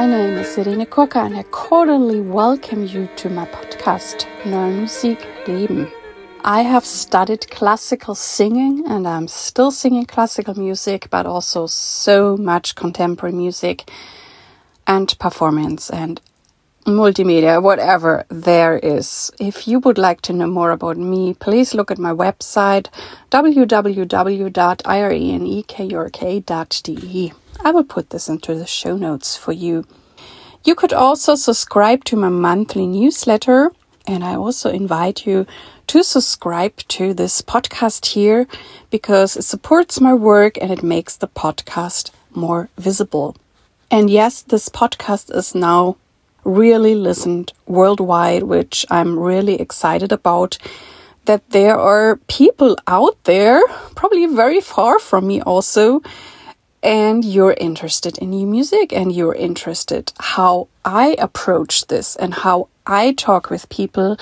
name is Irene Kurka and I cordially welcome you to my podcast, Neue Musik Leben. I have studied classical singing and I'm still singing classical music, but also so much contemporary music and performance and multimedia, whatever there is. If you would like to know more about me, please look at my website www.irenekurk.de. I will put this into the show notes for you. You could also subscribe to my monthly newsletter, and I also invite you to subscribe to this podcast here because it supports my work and it makes the podcast more visible. And yes, this podcast is now really listened worldwide, which I'm really excited about, that there are people out there, probably very far from me also, and you're interested in new music and you're interested how I approach this and how I talk with people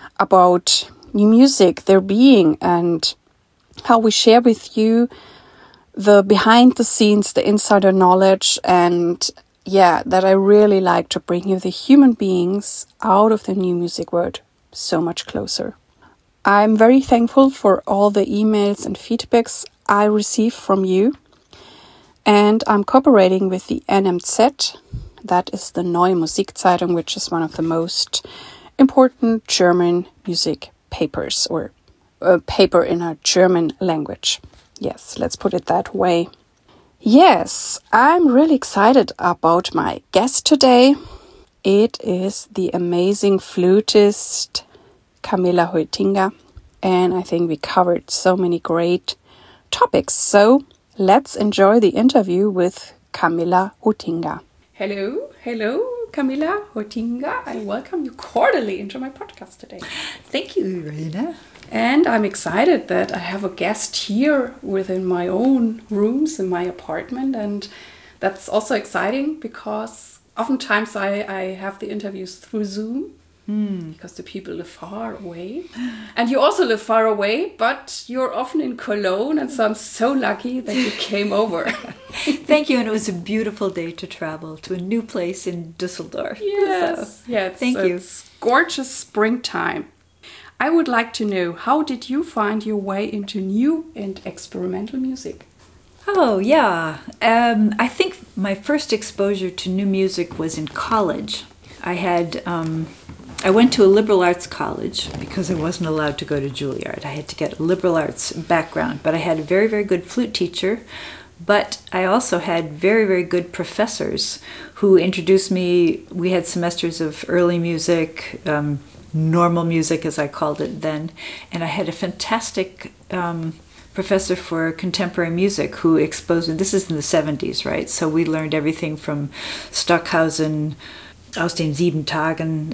about new music, their being, and how we share with you the behind the scenes, the insider knowledge, and that I really like to bring you the human beings out of the new music world so much closer. I'm very thankful for all the emails and feedbacks I receive from you. And I'm cooperating with the NMZ, that is the Neue Musikzeitung, which is one of the most important German music papers, or a paper in a German language. Yes, let's put it that way. Yes, I'm really excited about my guest today. It is the amazing flutist Camilla Hoetinger, and I think we covered so many great topics. So let's enjoy the interview with Camilla Hoetinger. Hello, Camilla Hoetinger. I welcome you cordially into my podcast today. Thank you, Irene. And I'm excited that I have a guest here within my own rooms in my apartment. And that's also exciting because oftentimes I have the interviews through Zoom because the people live far away. And you also live far away, but you're often in Cologne. And so I'm so lucky that you came over. Thank you. And it was a beautiful day to travel to a new place in Düsseldorf. Yes. So, thank you. It's gorgeous springtime. I would like to know, how did you find your way into new and experimental music? Oh, yeah. I think my first exposure to new music was in college. I went to a liberal arts college because I wasn't allowed to go to Juilliard. I had to get a liberal arts background, but I had a very, very good flute teacher. But I also had very, very good professors who introduced me. We had semesters of early music, normal music as I called it then, and I had a fantastic professor for contemporary music who exposed me. This is in the 70s, right? So we learned everything from Stockhausen, Aus den 7 Tagen,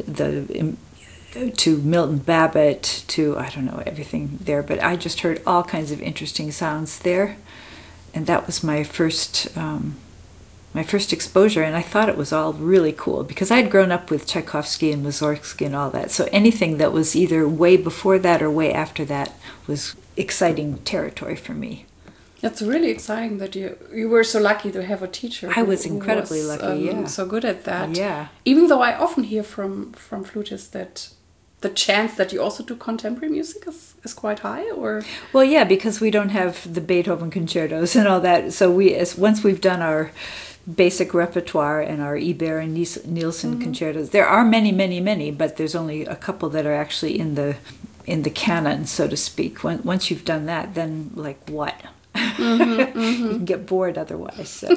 to Milton Babbitt, to, I don't know, everything there. But I just heard all kinds of interesting sounds there, and that was my first exposure, and I thought it was all really cool because I'd grown up with Tchaikovsky and Mussorgsky and all that. So anything that was either way before that or way after that was exciting territory for me. That's really exciting that you were so lucky to have a teacher. I was incredibly lucky, so good at that. Yeah. Even though I often hear from flutists that the chance that you also do contemporary music is quite high, or? Well, yeah, because we don't have the Beethoven concertos and all that. So once we've done our basic repertoire and our Ibert and Nielsen concertos, there are many, many, many, but there's only a couple that are actually in the canon, so to speak. Once you've done that, then like what? You can get bored otherwise. So.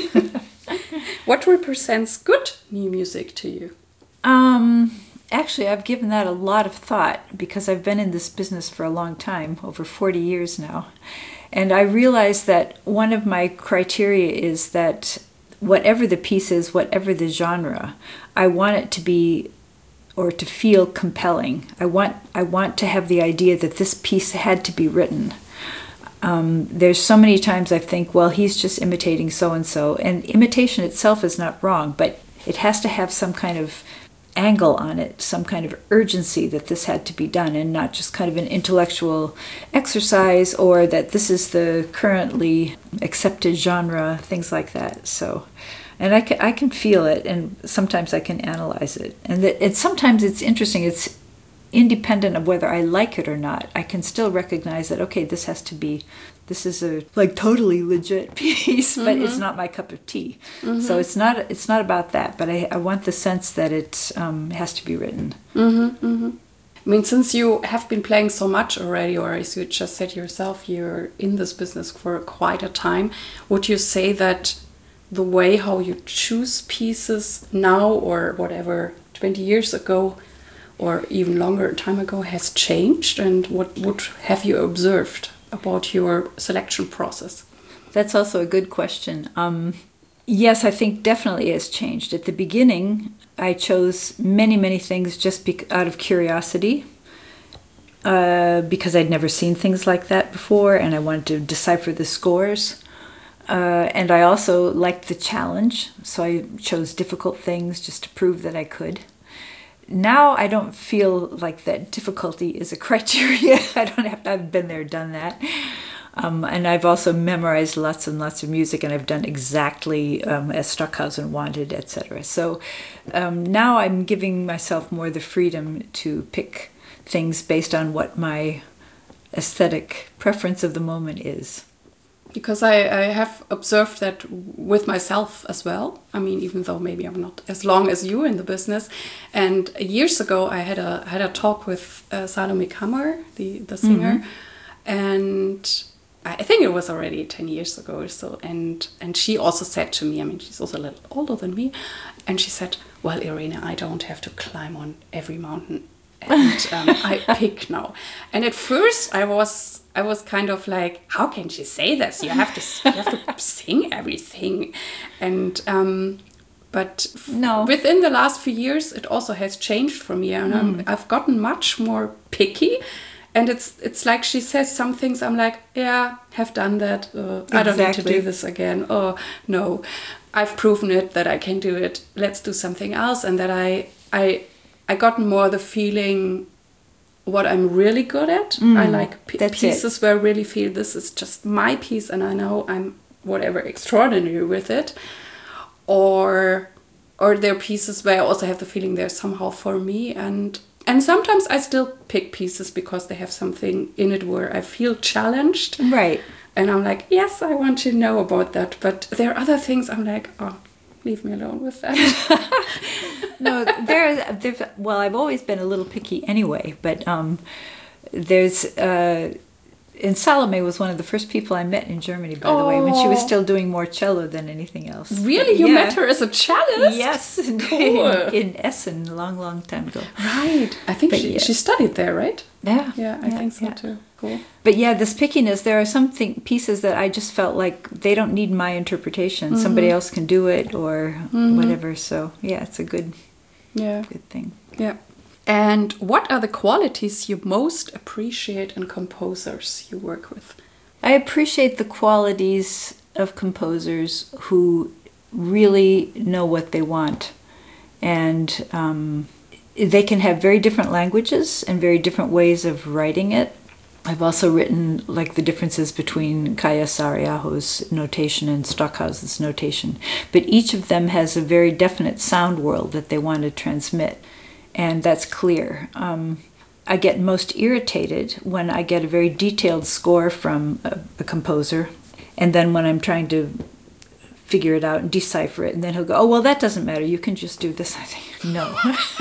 What represents good new music to you? Actually, I've given that a lot of thought because I've been in this business for a long time, over 40 years now. And I realized that one of my criteria is that whatever the piece is, whatever the genre, I want it to be or to feel compelling. I want to have the idea that this piece had to be written. There's so many times I think, well, he's just imitating so-and-so. And imitation itself is not wrong, but it has to have some kind of angle on it, some kind of urgency that this had to be done, and not just kind of an intellectual exercise or that this is the currently accepted genre, things like that. So And I can feel it, and sometimes I can analyze it. And sometimes it's interesting. It's independent of whether I like it or not. I can still recognize that, okay, this is a like totally legit piece, but it's not my cup of tea. So it's not about that, but I want the sense that it has to be written. I mean, since you have been playing so much already, or as you just said yourself, you're in this business for quite a time, would you say that the way how you choose pieces now or whatever 20 years ago or even longer time ago has changed? And what have you observed about your selection process? That's also a good question. Yes, I think definitely has changed. At the beginning, I chose many things just out of curiosity, because I'd never seen things like that before, and I wanted to decipher the scores. And I also liked the challenge, so I chose difficult things just to prove that I could. Now I don't feel like that difficulty is a criteria. I've been there, done that. And I've also memorized lots and lots of music, and I've done exactly as Stockhausen wanted, etc. So now I'm giving myself more the freedom to pick things based on what my aesthetic preference of the moment is. Because I have observed that with myself as well. I mean, even though maybe I'm not as long as you in the business. And years ago, I had a talk with Salome Kammer, the singer, and I think it was already 10 years ago or so. And she also said to me, I mean, she's also a little older than me, and she said, well, Irene, I don't have to climb on every mountain. And I pick now. And at first I was kind of like, how can she say this? You have to sing everything. And but no. Within the last few years, it also has changed for me, and I've gotten much more picky. And it's like she says some things, I'm like, yeah, have done that. I don't need to do this again. Oh no, I've proven it that I can do it. Let's do something else. And that I got more the feeling what I'm really good at. I like pieces where I really feel this is just my piece, and I know I'm whatever extraordinary with it. Or there are pieces where I also have the feeling they're somehow for me, and sometimes I still pick pieces because they have something in it where I feel challenged. Right. And I'm like, yes, I want to know about that. But there are other things I'm like, oh, leave me alone with that. No, there's well, I've always been a little picky anyway, but there's and Salome was one of the first people I met in Germany, by the way, when she was still doing more cello than anything else. Really? You met her as a cellist? Yes. Cool. in Essen, a long time ago. Right. I think she studied there, right? Yeah. Yeah, I think so too. Cool. But yeah, this pickiness, there are some pieces that I just felt like they don't need my interpretation. Somebody else can do it or whatever. So yeah, it's a good thing. Yeah. And what are the qualities you most appreciate in composers you work with? I appreciate the qualities of composers who really know what they want. And they can have very different languages and very different ways of writing it. I've also written like the differences between Kaija Saariaho's notation and Stockhausen's notation. But each of them has a very definite sound world that they want to transmit. And that's clear. I get most irritated when I get a very detailed score from a composer, and then when I'm trying to figure it out and decipher it, and then he'll go, oh, well, that doesn't matter. You can just do this. I think, no.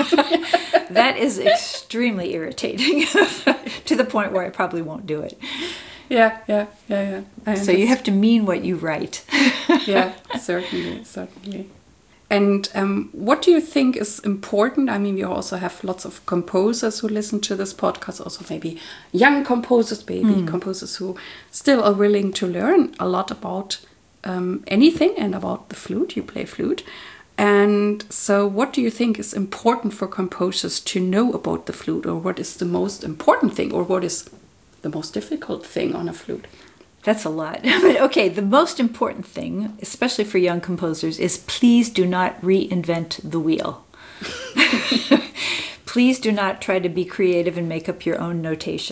That is extremely irritating to the point where I probably won't do it. Yeah. So you have to mean what you write. Yeah, certainly. And what do you think is important? I mean, we also have lots of composers who listen to this podcast, also maybe young composers, maybe composers who still are willing to learn a lot about anything and about the flute. You play flute. And so what do you think is important for composers to know about the flute? Or what is the most important thing? Or what is the most difficult thing on a flute? That's a lot. But okay, the most important thing, especially for young composers, is please do not reinvent the wheel. Please do not try to be creative and make up your own notation.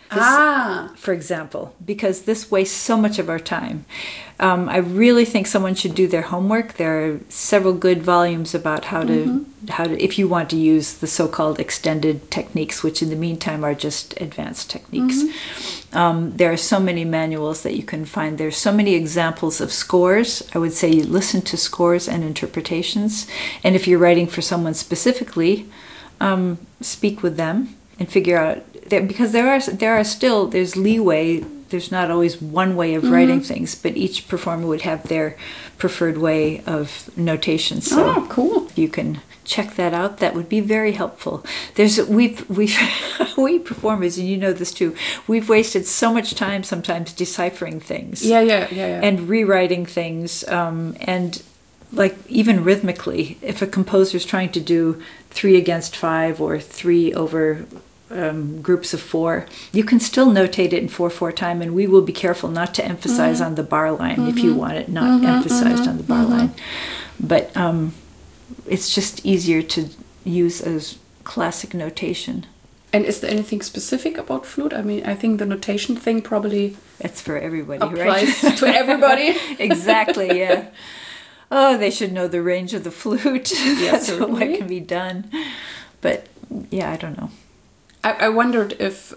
For example, because this wastes so much of our time. I really think someone should do their homework. There are several good volumes about how to if you want to use the so-called extended techniques, which in the meantime are just advanced techniques. There are so many manuals that you can find. There's so many examples of scores. I would say you listen to scores and interpretations. And if you're writing for someone specifically, speak with them and figure out, because there's leeway. There's not always one way of writing things, but each performer would have their preferred way of notation. So cool. If you can check that out, that would be very helpful. We performers, and you know this too, we've wasted so much time sometimes deciphering things. Yeah. And rewriting things, and like even rhythmically, if a composer's trying to do 3 against 5 or 3 over groups of 4, you can still notate it in 4/4 time, and we will be careful not to emphasize on the bar line if you want it not emphasized on the bar line. But it's just easier to use as classic notation. And is there anything specific about flute? I mean, I think the notation thing probably it's for everybody, applies right? to everybody. Exactly, yeah. Oh, they should know the range of the flute. That's what can be done. But yeah, I don't know. I wondered if,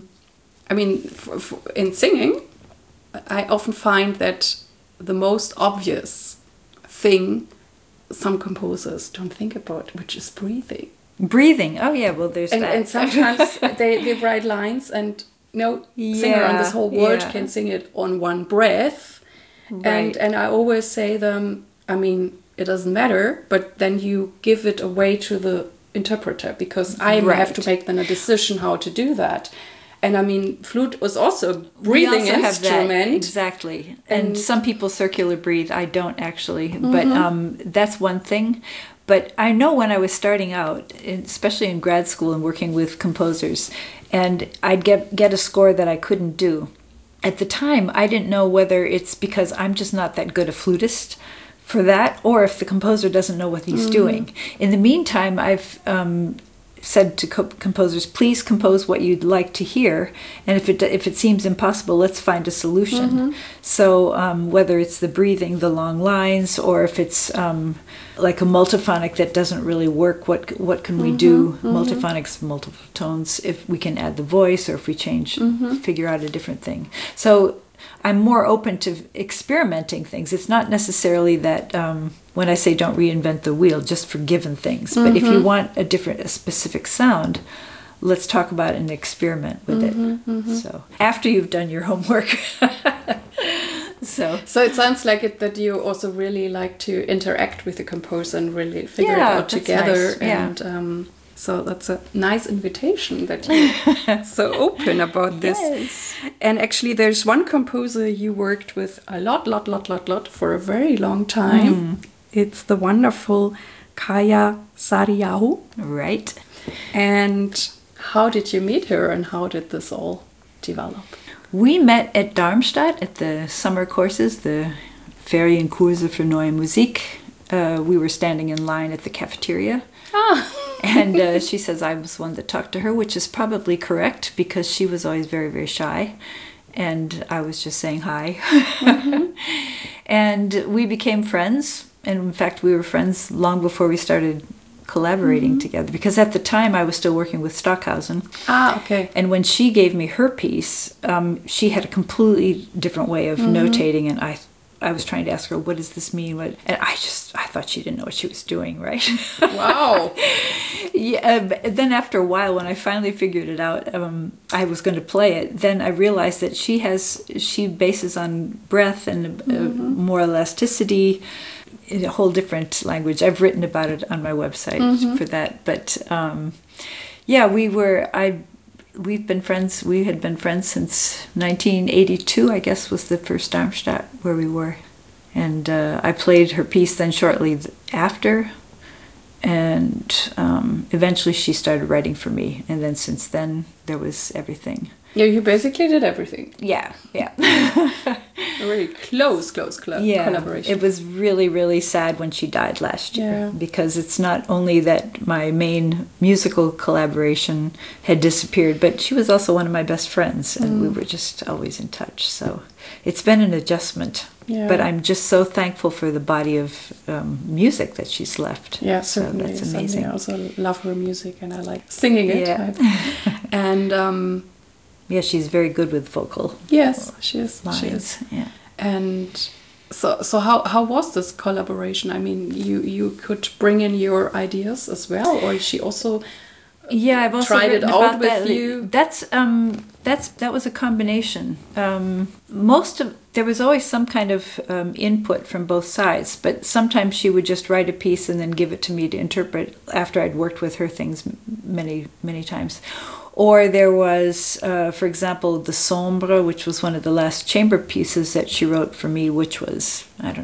in singing, I often find that the most obvious thing some composers don't think about, which is breathing. Breathing. Oh yeah, well there's that. And sometimes they write lines and no singer on this whole world can sing it on one breath. Right. And I always say them, I mean, it doesn't matter, but then you give it away to the interpreter, because I have to make then a decision how to do that. And I mean, flute was also a breathing instrument. Exactly. And some people circular breathe. I don't actually. But that's one thing. But I know when I was starting out, especially in grad school and working with composers, and I'd get a score that I couldn't do. At the time, I didn't know whether it's because I'm just not that good a flutist for that, or if the composer doesn't know what he's doing. In the meantime, I've said to composers, please compose what you'd like to hear, and if it seems impossible, let's find a solution. So whether it's the breathing, the long lines, or if it's like a multiphonic that doesn't really work, what can we do? Multiphonics, multiple tones, if we can add the voice, or if we figure out a different thing. So I'm more open to experimenting things. It's not necessarily that when I say don't reinvent the wheel, just for given things. But if you want a specific sound, let's talk about it and experiment with it. So after you've done your homework. So it sounds like that you also really like to interact with the composer and really figure it out together. Nice. And so that's a nice invitation that you're so open about this. Yes. And actually, there's one composer you worked with a lot for a very long time. It's the wonderful Kaija Saariaho. Right. And how did you meet her, and how did this all develop? We met at Darmstadt at the summer courses, the Ferienkurse für Neue Musik. We were standing in line at the cafeteria. And she says I was one that talked to her, which is probably correct, because she was always very, very shy. And I was just saying hi. And we became friends. And in fact, we were friends long before we started collaborating together. Because at the time, I was still working with Stockhausen. Okay. And when she gave me her piece, she had a completely different way of notating. And I was trying to ask her, what does this mean? And I thought she didn't know what she was doing, right? Wow. Then after a while, when I finally figured it out, I was going to play it. Then I realized that she bases on breath and more elasticity, in a whole different language. I've written about it on my website for that. But we've been friends. We had been friends since 1982, I guess, was the first Darmstadt where we were. And I played her piece then shortly after. And eventually she started writing for me. And then since then, there was everything. Yeah, you basically did everything. Yeah. A really close collaboration. It was really, really sad when she died last year because it's not only that my main musical collaboration had disappeared, but she was also one of my best friends, and we were just always in touch. So it's been an adjustment. Yeah. But I'm just so thankful for the body of music that she's left. Yeah, certainly. So that's amazing. I also love her music, and I like singing it. Yeah. And yeah, she's very good with vocal. Yes, she is. Lines. She is. Yeah. And so how was this collaboration? I mean, you could bring in your ideas as well, or she also. Yeah, I've also tried it out with you. That was a combination. There was always some kind of input from both sides, but sometimes she would just write a piece and then give it to me to interpret after I'd worked with her things many times. Or there was, for example, the Sombre, which was one of the last chamber pieces that she wrote for me, which was,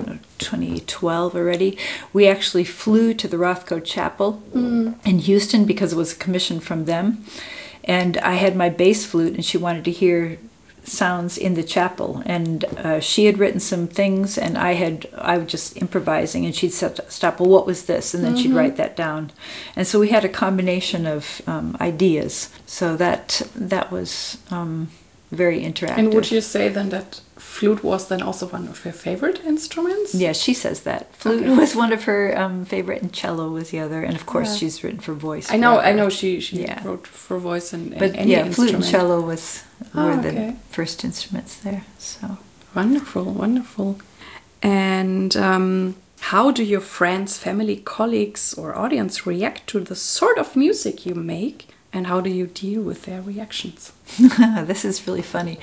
2012 already. We actually flew to the Rothko Chapel in Houston because it was a commission from them. And I had my bass flute, and she wanted to hear sounds in the chapel, and she had written some things, and I was just improvising, and she'd stop, well, what was this? And then she'd write that down. And so we had a combination of ideas. So that was very interactive. And would you say then that flute was then also one of her favorite instruments? Yeah, she says that. Flute was one of her favorite, and cello was the other. And of course, she's written for voice. I know she wrote for voice and any instrument. Flute and cello were the first instruments there. So wonderful. And how do your friends, family, colleagues, or audience react to the sort of music you make? And how do you deal with their reactions? This is really funny.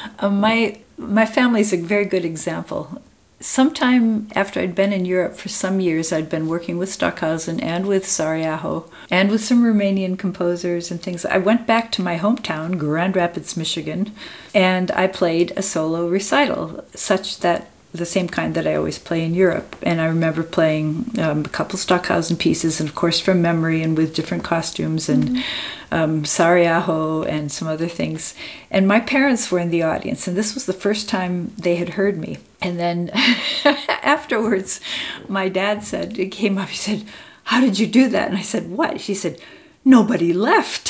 My family's a very good example. Sometime after I'd been in Europe for some years, I'd been working with Stockhausen and with Sariaho and with some Romanian composers and things. I went back to my hometown, Grand Rapids, Michigan, and I played a solo recital, such that the same kind that I always play in Europe. And I remember playing a couple Stockhausen pieces, and of course from memory and with different costumes, and Sariaho and some other things. And my parents were in the audience, and this was the first time they had heard me. And then afterwards, my dad came up, he said, "How did you do that?" And I said, "What?" She said, "Nobody left."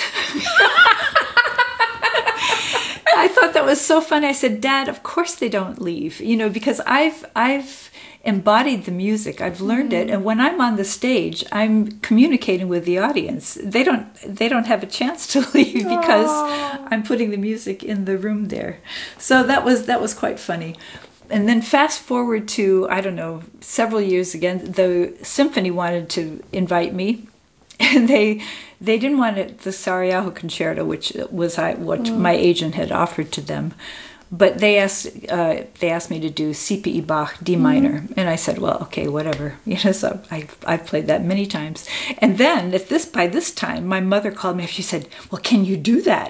I thought that was so funny. I said, "Dad, of course they don't leave, because I've embodied the music. I've learned it, and when I'm on the stage, I'm communicating with the audience. They don't have a chance to leave because I'm putting the music in the room there." So that was quite funny. And then fast forward to, several years again, the symphony wanted to invite me. And they didn't want the Sariaho concerto, which was what my agent had offered to them, but they asked me to do C.P.E. Bach D minor, and I said, "Well, okay, whatever." So I've played that many times. And then by this time, my mother called me up. She said, "Well, can you do that?"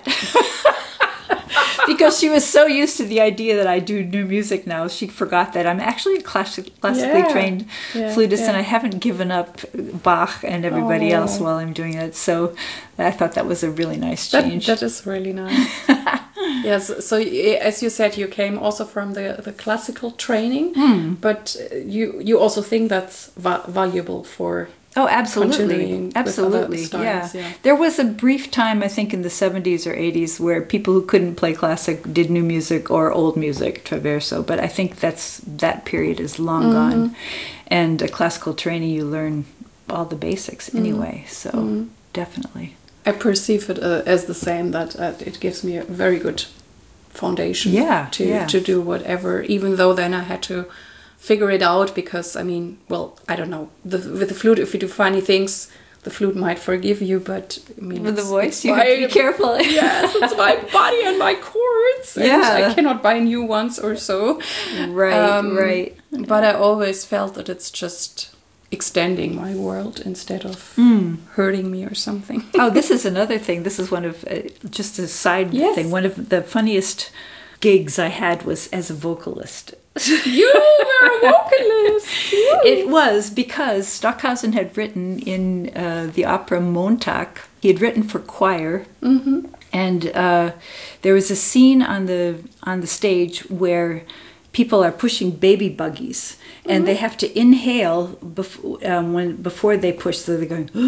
Because she was so used to the idea that I do new music now, she forgot that I'm actually a classically trained flutist, and I haven't given up Bach and everybody else while I'm doing it. So I thought that was a really nice change. That is really nice. Yes. So as you said, you came also from the classical training, but you also think that's valuable for. Oh, absolutely. Absolutely. Styles, yeah. There was a brief time, I think in the 70s or 80s, where people who couldn't play classic did new music or old music, traverso. But I think that period is long gone. And a classical training, you learn all the basics anyway. So definitely. I perceive it as the same, that it gives me a very good foundation to do whatever, even though then I had to figure it out, because I don't know, with the flute, if you do funny things, the flute might forgive you, but with the voice you have to be careful. Yes, it's my body and my chords, and I cannot buy new ones or so. Right. But I always felt that it's just extending my world instead of hurting me or something. Oh, this is another thing. This is one of just a side thing. One of the funniest gigs I had was as a vocalist. You were a vocalist. It was because Stockhausen had written in the opera Montag. He had written for choir, and there was a scene on the stage where people are pushing baby buggies, and they have to inhale before they push. So they're going,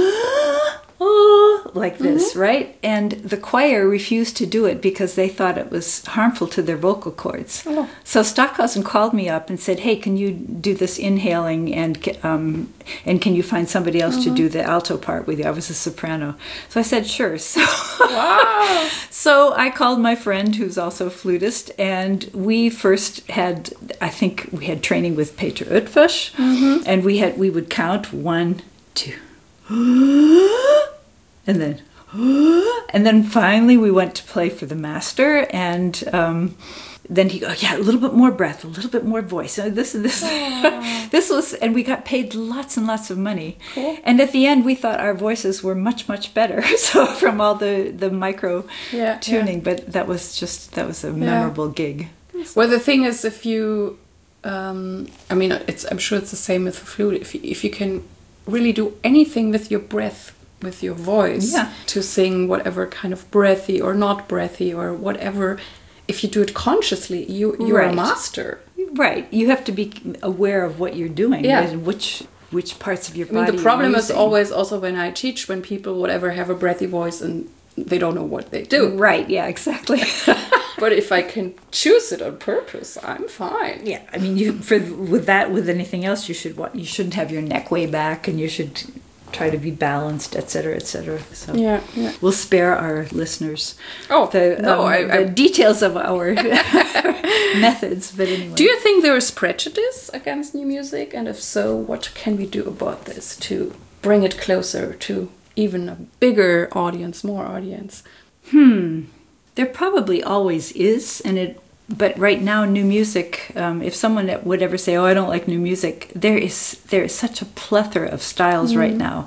oh, like this, right? And the choir refused to do it because they thought it was harmful to their vocal cords. Oh. So Stockhausen called me up and said, "Hey, can you do this inhaling, and can you find somebody else to do the alto part with you?" I was a soprano. So I said, "Sure." So, Wow. so I called my friend who's also a flutist, and we first had, I think we had training with Peter Oetfisch, and we would count 1, 2, and then finally we went to play for the master, and then he goes, "Yeah, a little bit more breath, a little bit more voice." So this this was, and we got paid lots and lots of money. Cool. And at the end, we thought our voices were much, much better. So from all the micro tuning, but that was a memorable gig. Well, the thing is, if you, I mean, I'm sure it's the same with the flute. If you can really do anything with your breath, with your voice, to sing whatever kind of breathy or not breathy or whatever, if you do it consciously, you're a master. Right. You have to be aware of what you're doing, and which parts of your body. I mean, the problem is always also when I teach, when people whatever have a breathy voice and they don't know what they do. Right. Yeah. Exactly. But if I can choose it on purpose, I'm fine. Yeah. I mean, with anything else, you shouldn't have your neck way back, and you should try to be balanced, etc., etc. So we'll spare our listeners the details of our methods. But anyway, do you think there is prejudice against new music, and if so, what can we do about this to bring it closer to even a bigger audience, more audience? There probably always is, but right now, new music, if someone would ever say, "Oh, I don't like new music," there is such a plethora of styles right now.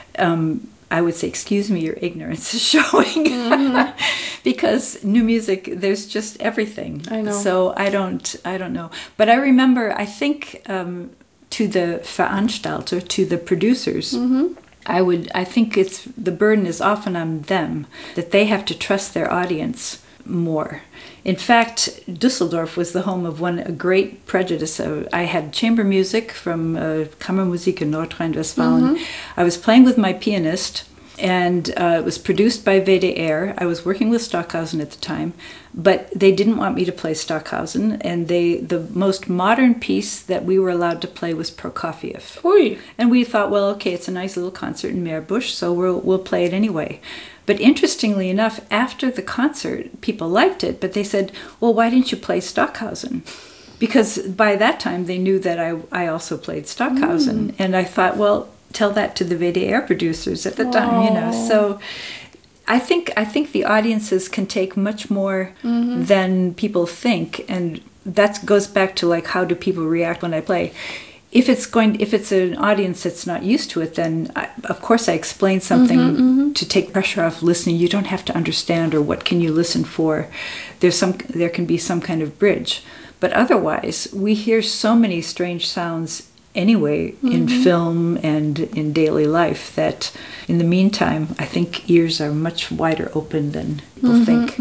I would say, "Excuse me, your ignorance is showing," because new music, there's just everything. I know. So I don't know. But I remember, I think to the Veranstalter, to the producers. I think the burden is often on them, that they have to trust their audience more. In fact, Düsseldorf was the home of a great prejudice. I had chamber music from Kammermusik in Nordrhein-Westfalen. I was playing with my pianist, and it was produced by WDR. I was working with Stockhausen at the time, but they didn't want me to play Stockhausen, and the most modern piece that we were allowed to play was Prokofiev. Oy. And we thought, well, okay, it's a nice little concert in Meerbusch, so we'll play it anyway. But interestingly enough, after the concert, people liked it, but they said, "Well, why didn't you play Stockhausen?" Because by that time, they knew that I also played Stockhausen. And I thought, well, tell that to the WDR producers at the time, So I think the audiences can take much more than people think, and that goes back to like, how do people react when I play? If it's an audience that's not used to it, then of course I explain something to take pressure off listening. You don't have to understand, or what can you listen for? There can be some kind of bridge, but otherwise we hear so many strange sounds anyway in film and in daily life that in the meantime I think ears are much wider open than people think.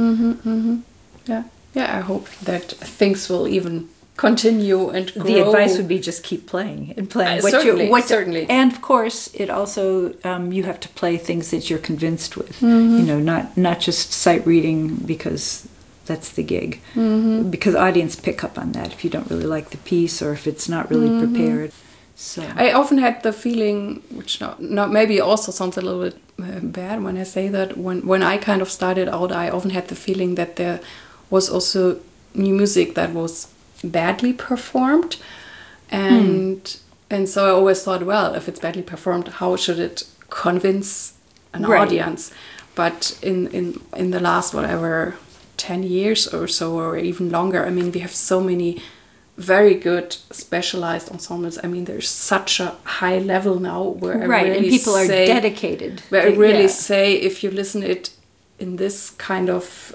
Yeah, I hope that things will even continue and grow. The advice would be just keep playing and playing. Certainly. And of course, it also you have to play things that you're convinced with. Not just sight reading because that's the gig. Because audience pick up on that if you don't really like the piece or if it's not really prepared. So I often had the feeling, which not maybe also sounds a little bit bad when I say that, when I kind of started out, I often had the feeling that there was also new music that was badly performed, and so I always thought, well, if it's badly performed, how should it convince an audience? But in the last 10 years or so, or even longer, I mean, we have so many very good specialized ensembles. I mean, there's such a high level now where I really and people are dedicated. Where I really say, if you listen it in this kind of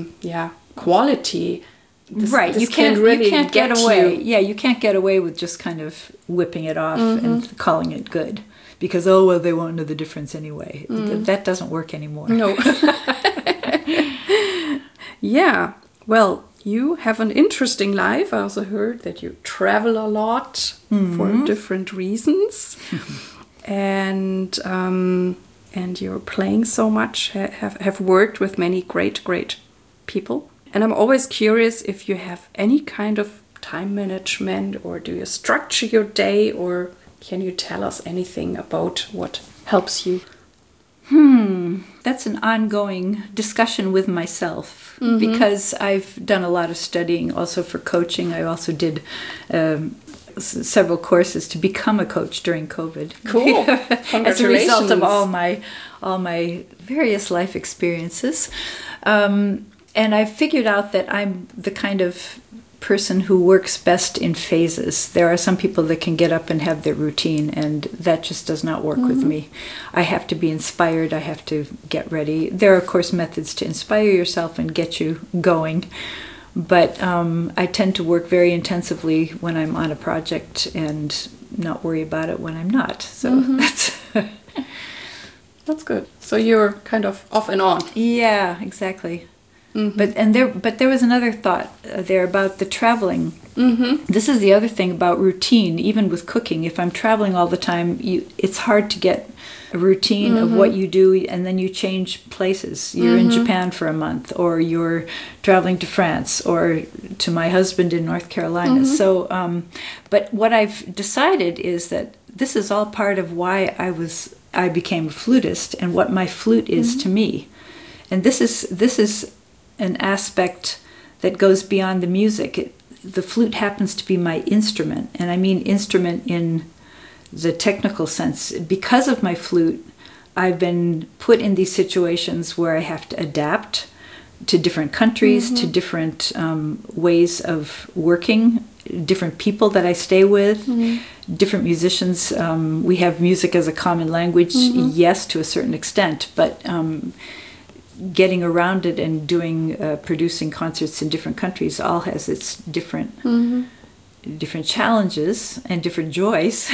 quality. You can't get away. Yeah, you can't get away with just kind of whipping it off and calling it good because they won't know the difference anyway. That doesn't work anymore. No. Yeah. Well, you have an interesting life. I also heard that you travel a lot for different reasons. And you're playing so much, have worked with many great people. And I'm always curious if you have any kind of time management, or do you structure your day, or can you tell us anything about what helps you? That's an ongoing discussion with myself, because I've done a lot of studying also for coaching. I also did several courses to become a coach during COVID. Cool. As a result of all my various life experiences. And I figured out that I'm the kind of person who works best in phases. There are some people that can get up and have their routine, and that just does not work with me. I have to be inspired. I have to get ready. There are, of course, methods to inspire yourself and get you going. But I tend to work very intensively when I'm on a project and not worry about it when I'm not. So that's good. So you're kind of off and on. Yeah, exactly. But there was another thought there about the traveling. This is the other thing about routine, even with cooking. If I'm traveling all the time, it's hard to get a routine of what you do, and then you change places. You're in Japan for a month, or you're traveling to France, or to my husband in North Carolina. So, but what I've decided is that this is all part of why I became a flutist, and what my flute is to me. And this is an aspect that goes beyond the music. The flute happens to be my instrument, and I mean instrument in the technical sense. Because of my flute, I've been put in these situations where I have to adapt to different countries, to different ways of working, different people that I stay with, different musicians. We have music as a common language, yes, to a certain extent, but getting around it and producing concerts in different countries all has its different challenges and different joys.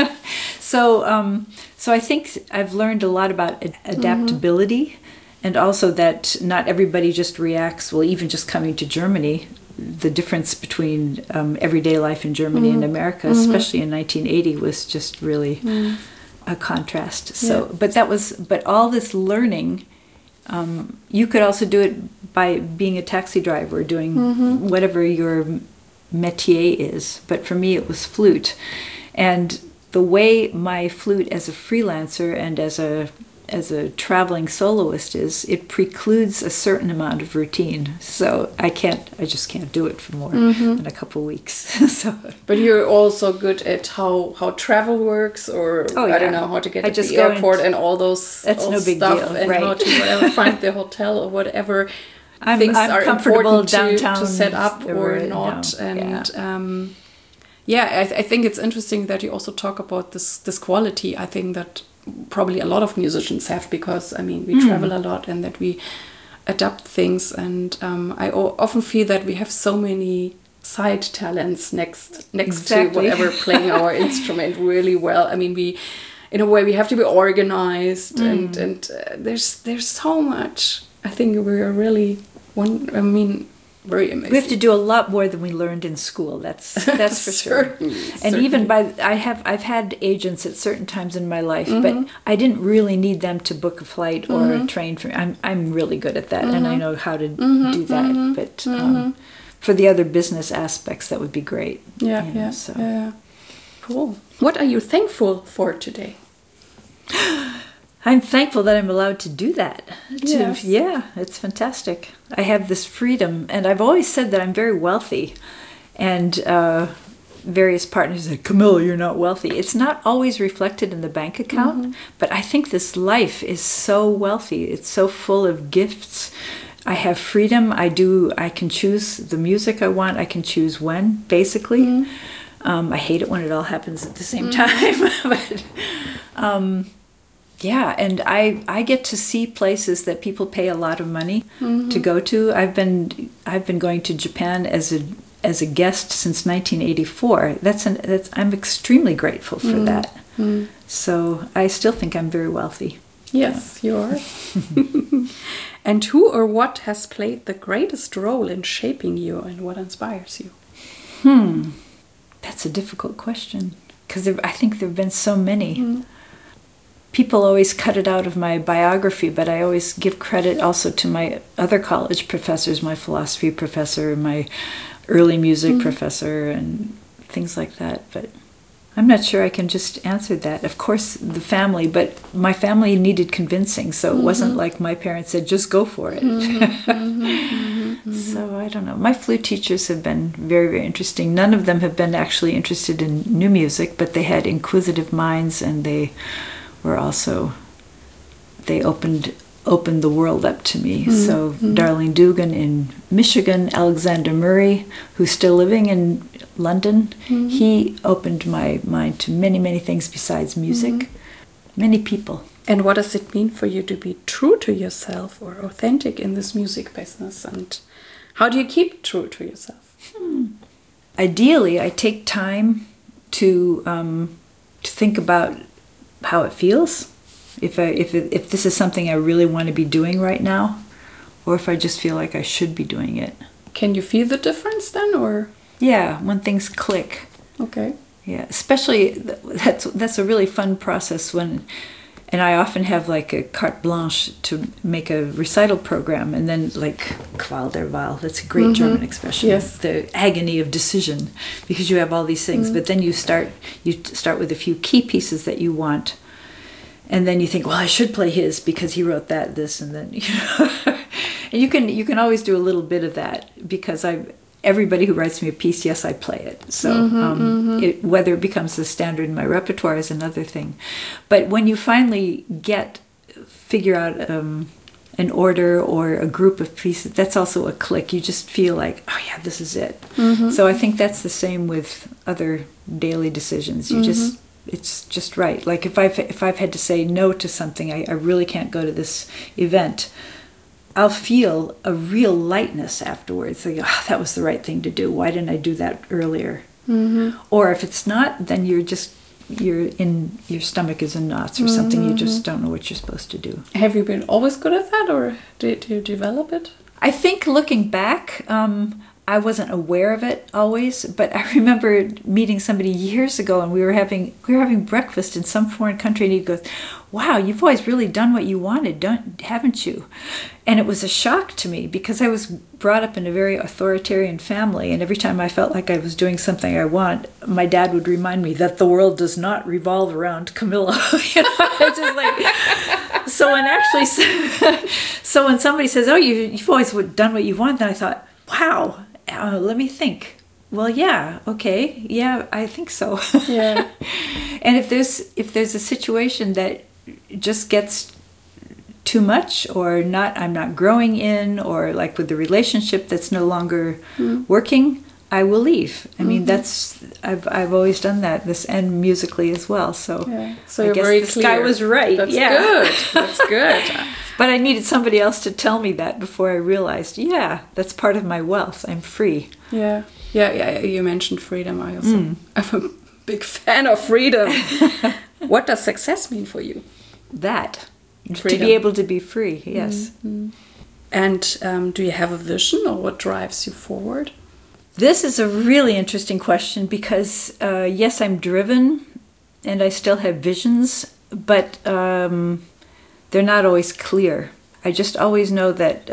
So I think I've learned a lot about adaptability, and also that not everybody just reacts. Well, even just coming to Germany, the difference between everyday life in Germany and America, especially in 1980, was just really a contrast. So, but all this learning. You could also do it by being a taxi driver, doing whatever your métier is. But for me, it was flute. And the way my flute as a freelancer and as a traveling soloist is, it precludes a certain amount of routine. So I just can't do it for more than a couple of weeks. So. But you're also good at how travel works, or I don't know, how to get to the airport and all those that's no big stuff, deal, and right. How to find the hotel or whatever things are important downtown to set up or not. No. And I think it's interesting that you also talk about this quality. I think that probably a lot of musicians have, because I mean we travel a lot and that we adapt things, and I often feel that we have so many side talents next to whatever playing our instrument really well. I mean, we in a way we have to be organized, and there's so much. I think we are really very amazing. We have to do a lot more than we learned in school. That's for sure. And even I've had agents at certain times in my life, but I didn't really need them to book a flight or a train for me. I'm really good at that, and I know how to do that. But for the other business aspects, that would be great. Yeah. Cool. What are you thankful for today? I'm thankful that I'm allowed to do that. Yes. Yeah, it's fantastic. I have this freedom, and I've always said that I'm very wealthy. And various partners say, Camilla, you're not wealthy. It's not always reflected in the bank account, but I think this life is so wealthy. It's so full of gifts. I have freedom. I can choose the music I want. I can choose when, basically. I hate it when it all happens at the same time. But yeah, and I get to see places that people pay a lot of money to go to. I've been going to Japan as a guest since 1984. I'm extremely grateful for that. So I still think I'm very wealthy. Yes, you are. And who or what has played the greatest role in shaping you, and what inspires you? That's a difficult question, because I think there have been so many. People always cut it out of my biography, but I always give credit also to my other college professors, my philosophy professor, my early music professor, and things like that. But I'm not sure I can just answer that. Of course, the family, but my family needed convincing, so it wasn't like my parents said, just go for it. So I don't know. My flute teachers have been very, very interesting. None of them have been actually interested in new music, but they had inquisitive minds, and they were also, they opened the world up to me. So Darlene Dugan in Michigan, Alexander Murray, who's still living in London, he opened my mind to many, many things besides music. Many people. And what does it mean for you to be true to yourself or authentic in this music business? And how do you keep true to yourself? Ideally, I take time to think about how it feels. If this is something I really want to be doing right now, or if I just feel like I should be doing it. Can you feel the difference then, or? Yeah, when things click. Okay. Yeah, especially that's a really fun process when, and I often have like a carte blanche to make a recital program, and then like Qual der Wahl, that's a great German expression. Yes. The agony of decision, because you have all these things, but then you start with a few key pieces that you want. And then you think, well, I should play his because he wrote that, this, and then, and you can always do a little bit of that, because everybody who writes me a piece, yes, I play it. So whether it becomes the standard in my repertoire is another thing. But when you finally figure out an order or a group of pieces, that's also a click. You just feel like, oh yeah, this is it. So I think that's the same with other daily decisions. It's just right. Like if I've had to say no to something, I really can't go to this event, I'll feel a real lightness afterwards. Like, oh, that was the right thing to do. Why didn't I do that earlier? Or if it's not, then your stomach is in knots or something. You just don't know what you're supposed to do. Have you been always good at that, or did you develop it? I think looking back, I wasn't aware of it always, but I remember meeting somebody years ago, and we were having breakfast in some foreign country, and he goes, "Wow, you've always really done what you wanted, haven't you?" And it was a shock to me, because I was brought up in a very authoritarian family, and every time I felt like I was doing something I want, my dad would remind me that the world does not revolve around Camilla. It's just like, so when somebody says, "Oh, you've always done what you want," then I thought, wow. Let me think. Well, yeah, okay, yeah, I think so. Yeah. And if there's a situation that just gets too much, or I'm not growing in, or like with the relationship that's no longer working, I will leave. I mean, I've always done that. And musically as well. So, yeah. So I you're guess very this clear. guy was right. That's yeah. good. That's good. But I needed somebody else to tell me that before I realized, yeah, that's part of my wealth. I'm free. Yeah. You mentioned freedom. I'm a big fan of freedom. What does success mean for you? That. Freedom. To be able to be free, yes. And do you have a vision, or what drives you forward? This is a really interesting question, because yes, I'm driven and I still have visions, but they're not always clear. I just always know that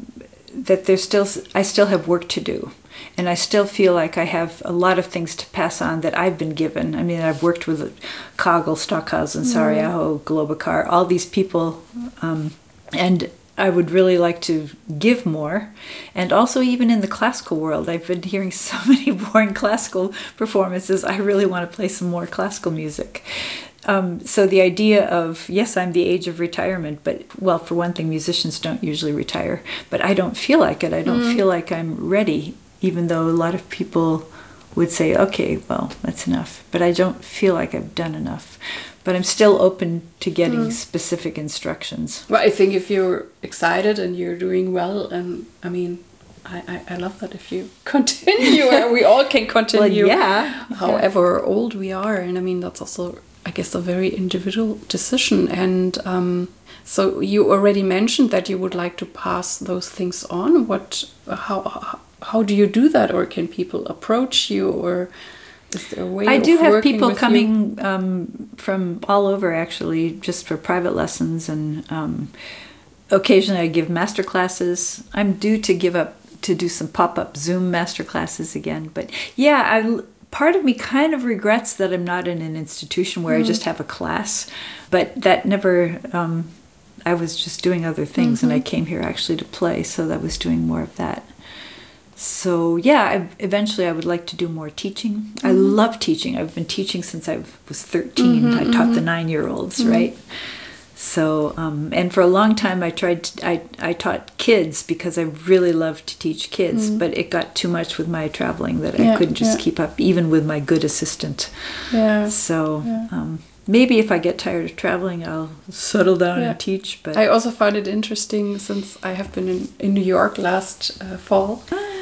I still have work to do, and I still feel like I have a lot of things to pass on that I've been given. I mean, I've worked with Kagel, Stockhausen, Sarajevo, Globokar, all these people, and I would really like to give more. And also, even in the classical world, I've been hearing so many boring classical performances. I really want to play some more classical music. So the idea of, yes, I'm the age of retirement, but, well, for one thing, musicians don't usually retire, but I don't feel like it. I don't feel like I'm ready, even though a lot of people would say, okay, well, that's enough. But I don't feel like I've done enough. But I'm still open to getting specific instructions. Well, I think if you're excited and you're doing well, and I mean, I love that if you continue, and we all can continue, well, yeah. however old we are. And I mean, that's also a guess, a very individual decision. And so you already mentioned that you would like to pass those things on. How do you do that? Or can people approach you? Or is there a way I do have people with coming from all over, actually, just for private lessons. And occasionally I give master classes. I'm due to do some pop-up Zoom master classes again. But yeah, part of me kind of regrets that I'm not in an institution where I just have a class. But that never... I was just doing other things, and I came here actually to play, so I was doing more of that. So yeah, eventually I would like to do more teaching. I love teaching. I've been teaching since I was 13. I taught the 9-year-olds, right? So, and for a long time I taught kids because I really loved to teach kids, but it got too much with my traveling that I couldn't just keep up, even with my good assistant. Yeah. So, maybe if I get tired of traveling, I'll settle down and teach. But I also found it interesting since I have been in New York last fall.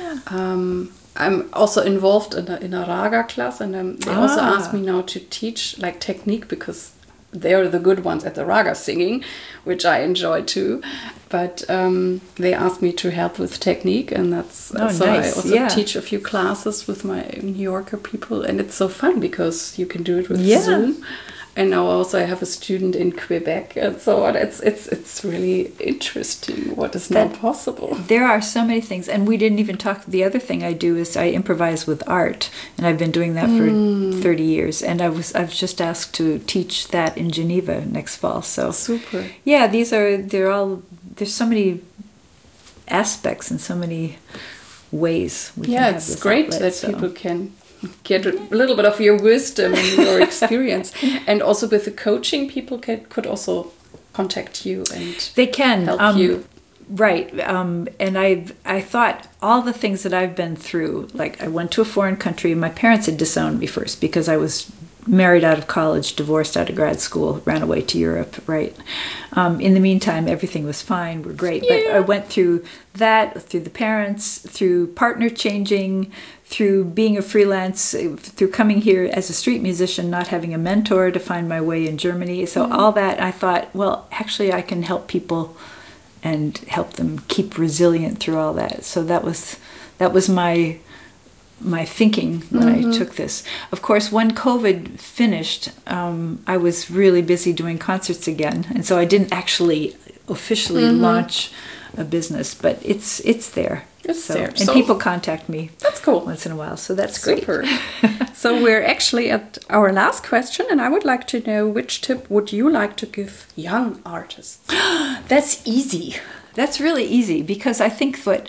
I'm also involved in a raga class, and they also asked me now to teach like technique, because they are the good ones at the raga singing, which I enjoy too. But they asked me to help with technique, and that's so nice. I also teach a few classes with my New Yorker people, and it's so fun because you can do it with Zoom. And now also I have a student in Quebec and so on. It's really interesting what is now possible. There are so many things. And we didn't even talk. The other thing I do is I improvise with art. And I've been doing that for 30 years. And I've just asked to teach that in Geneva next fall. So super. Yeah, there's so many aspects and so many ways we can have this it's great outlet, that people can get a little bit of your wisdom and your experience. And also with the coaching, people could also contact you and they can help you. Right. And I thought all the things that I've been through, like I went to a foreign country. My parents had disowned me first because I was married out of college, divorced out of grad school, ran away to Europe, right? In the meantime, everything was fine. We're great. Yeah. But I went through that, through the parents, through partner changing, through being a freelance, through coming here as a street musician, not having a mentor to find my way in Germany. So all that, I thought, well, actually I can help people and help them keep resilient through all that. So that was my thinking when I took this. Of course, when COVID finished, I was really busy doing concerts again, and so I didn't actually officially launch a business, but it's there. It's there. And people contact me. That's cool. Once in a while, so that's super. Great. So we're actually at our last question, and I would like to know, which tip would you like to give young artists? That's easy. That's really easy, because I think what...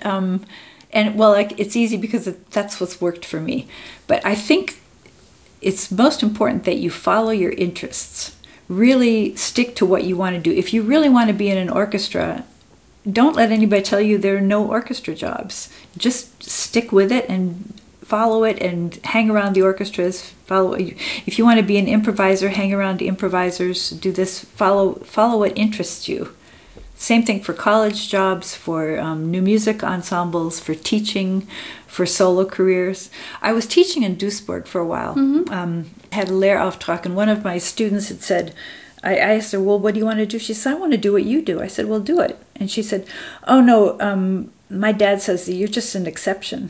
it's easy because that's what's worked for me. But I think it's most important that you follow your interests. Really stick to what you want to do. If you really want to be in an orchestra, don't let anybody tell you there are no orchestra jobs. Just stick with it and follow it and hang around the orchestras. If you want to be an improviser, hang around the improvisers. Do this. Follow what interests you. Same thing for college jobs, for new music ensembles, for teaching, for solo careers. I was teaching in Duisburg for a while. Had a Lehrauftrag, and one of my students had said, I asked her, well, what do you want to do? She said, I want to do what you do. I said, well, do it. And she said, oh, no, my dad says that you're just an exception.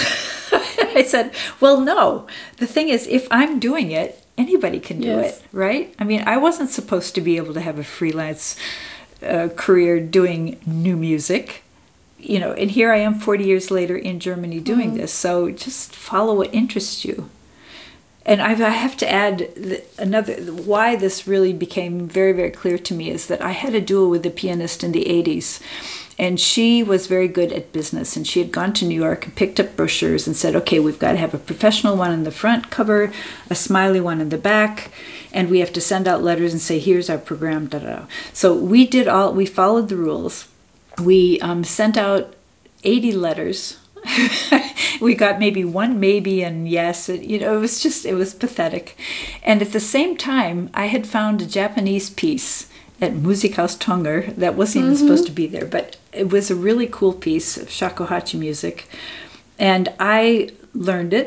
I said, well, no. The thing is, if I'm doing it, anybody can do it, right? I mean, I wasn't supposed to be able to have a freelance career doing new music, and here I am 40 years later in Germany doing this. So just follow what interests you. And I have to add why this really became very, very clear to me is that I had a duel with a pianist in the 80s, and she was very good at business, and she had gone to New York and picked up brochures and said, okay, we've got to have a professional one in the front cover, a smiley one in the back, and we have to send out letters and say, here's our program, da-da-da. So we followed the rules. We sent out 80 letters. We got maybe one maybe and yes. It was pathetic. And at the same time, I had found a Japanese piece at Musikhaus Tonger that wasn't even supposed to be there, but it was a really cool piece of shakuhachi music. And I learned it,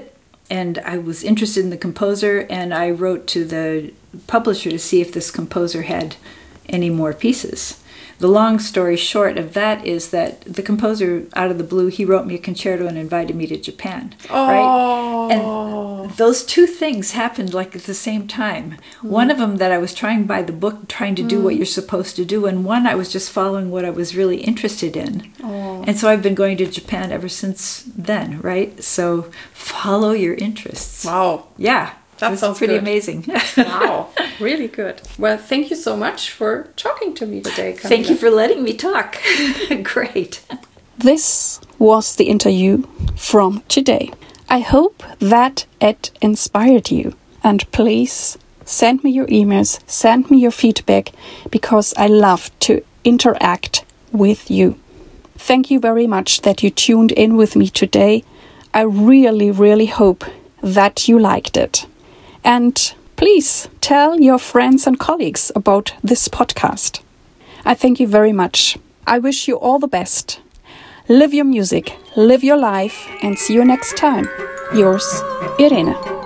and I was interested in the composer, and I wrote to the publisher to see if this composer had any more pieces. The long story short of that is that the composer, out of the blue, he wrote me a concerto and invited me to Japan. Right? And those two things happened like at the same time. One of them that I was trying by the book, trying to do what you're supposed to do, and one I was just following what I was really interested in. And so I've been going to Japan ever since then, right? So follow your interests. Wow. Yeah. That sounds pretty good. Amazing. Wow, really good. Well, thank you so much for talking to me today, Camilla. Thank you for letting me talk. Great. This was the interview from today. I hope that it inspired you. And please send me your emails, send me your feedback, because I love to interact with you. Thank you very much that you tuned in with me today. I really, really hope that you liked it. And please tell your friends and colleagues about this podcast. I thank you very much. I wish you all the best. Live your music, live your life, and see you next time. Yours, Irene.